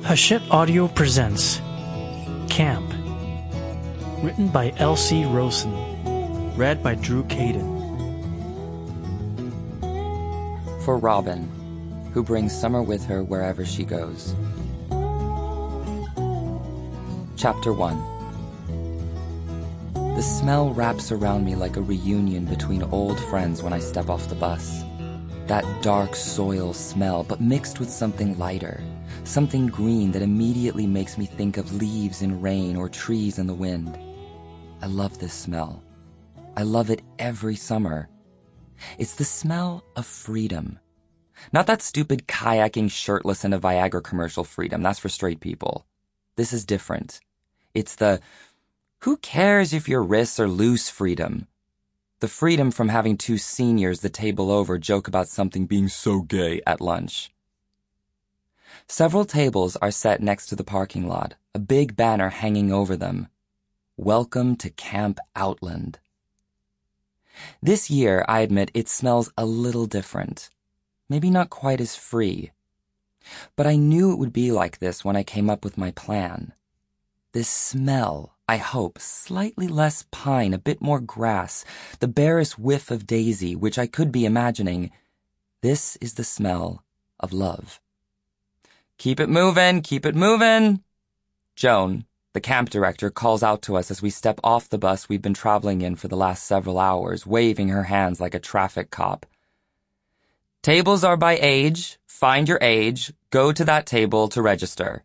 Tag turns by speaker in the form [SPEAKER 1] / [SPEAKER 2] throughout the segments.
[SPEAKER 1] Hachette Audio presents Camp. Written by L.C. Rosen. Read by Drew Caden.
[SPEAKER 2] For Robin, who brings summer with her wherever she goes. Chapter 1. The smell wraps around me like a reunion between old friends when I step off the bus. That dark soil smell, but mixed with something lighter, something green that immediately makes me think of leaves in rain or trees in the wind. I love this smell. I love it every summer. It's the smell of freedom. Not that stupid kayaking shirtless in a Viagra commercial freedom. That's for straight people. This is different. It's the who cares if your wrists are loose freedom. The freedom from having two seniors the table over joke about something being so gay at lunch. Several tables are set next to the parking lot, a big banner hanging over them. Welcome to Camp Outland. This year, I admit, it smells a little different. Maybe not quite as free. But I knew it would be like this when I came up with my plan. This smell, I hope, slightly less pine, a bit more grass, the barest whiff of daisy, which I could be imagining. This is the smell of love. Keep it moving, keep it moving. Joan, the camp director, calls out to us as we step off the bus we've been traveling in for the last several hours, waving her hands like a traffic cop. Tables are by age. Find your age. Go to that table to register.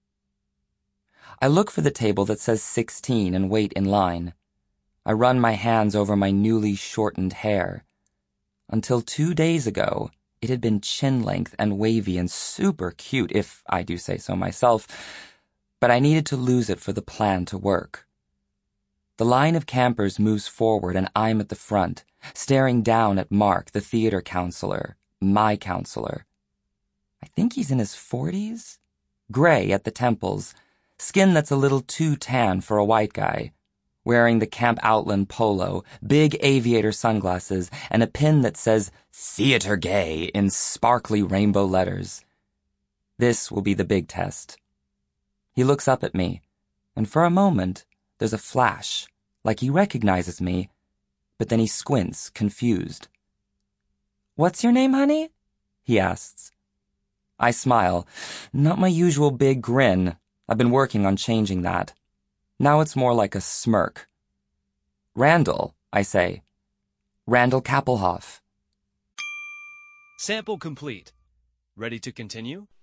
[SPEAKER 2] I look for the table that says 16 and wait in line. I run my hands over my newly shortened hair. Until 2 days ago, it had been chin-length and wavy and super cute, if I do say so myself, but I needed to lose it for the plan to work. The line of campers moves forward and I'm at the front, staring down at Mark, the theater counselor, my counselor. I think he's in his 40s? Gray at the temples, skin that's a little too tan for a white guy, wearing the Camp Outland polo, big aviator sunglasses, and a pin that says Theater Gay in sparkly rainbow letters. This will be the big test. He looks up at me, and for a moment, there's a flash, like he recognizes me, but then he squints, confused. "What's your name, honey?" he asks. I smile, not my usual big grin. I've been working on changing that. Now it's more like a smirk. "Randall," I say. "Randall Kappelhoff."
[SPEAKER 3] Sample complete. Ready to continue?